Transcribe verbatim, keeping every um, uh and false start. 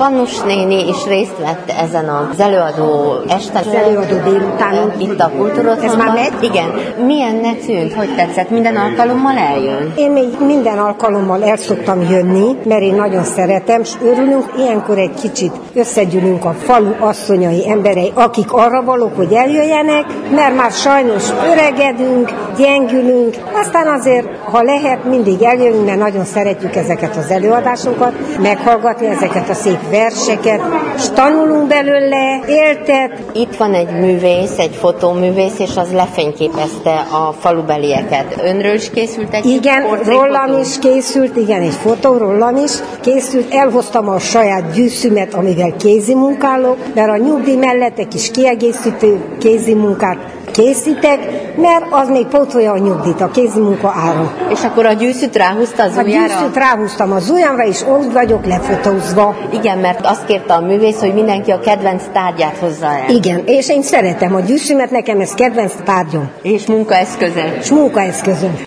Pannus néni is részt vett ezen az előadó esten. Az előadó délutánon. Itt a Kultúrotthonban. Ez már megy? Igen. Milyennek tűnt? Hogy tetszett? Minden alkalommal eljön? Én még minden alkalommal el szoktam jönni, mert én nagyon szeretem, és örülünk, ilyenkor egy kicsit összegyűlünk a falu asszonyai emberei, akik arra valók, hogy eljöjjenek, mert már sajnos öregedünk, gyengülünk, aztán azért, ha lehet, mindig eljönünk, mert nagyon szeretjük ezeket az előadásokat, meghallgatni ezeket a szép verseket, és tanulunk belőle, éltet. Itt van egy művész, egy fotóművész, és az lefényképezte a falubelieket. Önről is készült egy Igen, rólam is készült, igen, egy fotó rólam is készült. Elhoztam a saját gyűszümet, amivel kézimunkálok, mert a nyugdíj mellett egy kis kiegészítő kézimunkát készítek, mert az még pótolja a nyugdíjt, a kézimunka ára. És akkor a gyűszűt ráhúzta az a ujjára? A gyűszűt ráhúztam az ujjamra, és ott vagyok lefotózva. Igen, mert azt kérte a művész, hogy mindenki a kedvenc tárgyát hozza el. Igen, és én szeretem a gyűszűmet, nekem ez kedvenc tárgyom. És munkaeszköze. És munkaeszközöm.